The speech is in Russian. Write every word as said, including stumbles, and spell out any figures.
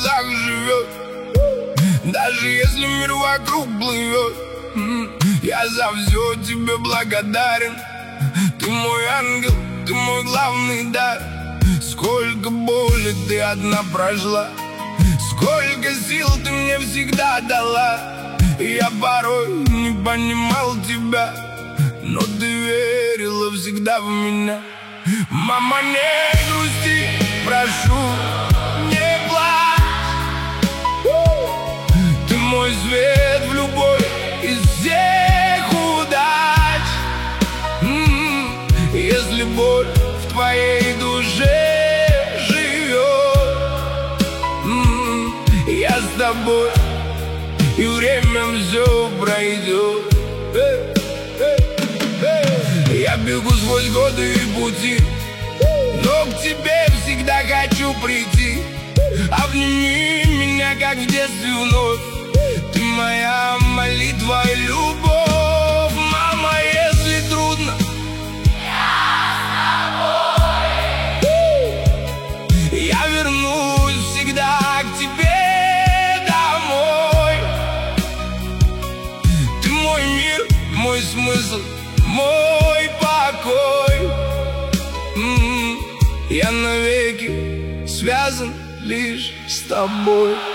глазах живет. Даже если мир вокруг плывет, я за все тебе благодарен. Ты мой ангел, ты мой главный дар. Сколько боли ты одна прошла, сколько сил ты мне всегда дала. Я порой не понимал тебя, но ты верила всегда в меня. Мама, не грусти, прошу, не плачь. Ты мой свет в любой из всех удач. Если боль в твоей душе живет, я с тобой, и время все пройдет. Я бегу сквозь годы и пути, но к тебе всегда хочу прийти. Обними меня, как в детстве вновь. Ты моя молитва и любовь. Мама, если трудно, я с тобой. Я вернусь всегда к тебе домой. Ты мой мир, мой смысл, мой покой. М-м-м. Я навеки связан лишь с тобой.